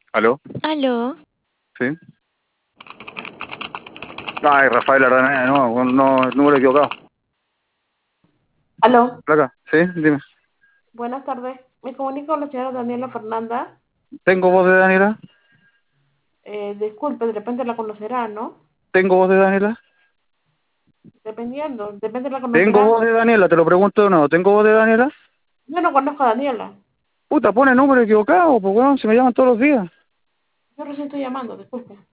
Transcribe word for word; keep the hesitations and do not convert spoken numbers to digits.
¿Aló? Aló, ¿Sí? Ay, Rafael Araneda, no, no, número equivocado. Aló, Placa, ¿sí? Dime. buenas tardes. Me comunico con la señora Daniela Fernanda. ¿Tengo voz de Daniela? Eh, disculpe, de repente la conocerá, ¿no? ¿Tengo voz de Daniela? Dependiendo, de repente la ¿Tengo conocerá. voz de Daniela? Te lo pregunto de nuevo. ¿Tengo voz de Daniela? Yo no conozco a Daniela. Puta, pone número equivocado, pues weón, se me llaman todos los días. Yo recién estoy llamando, disculpe.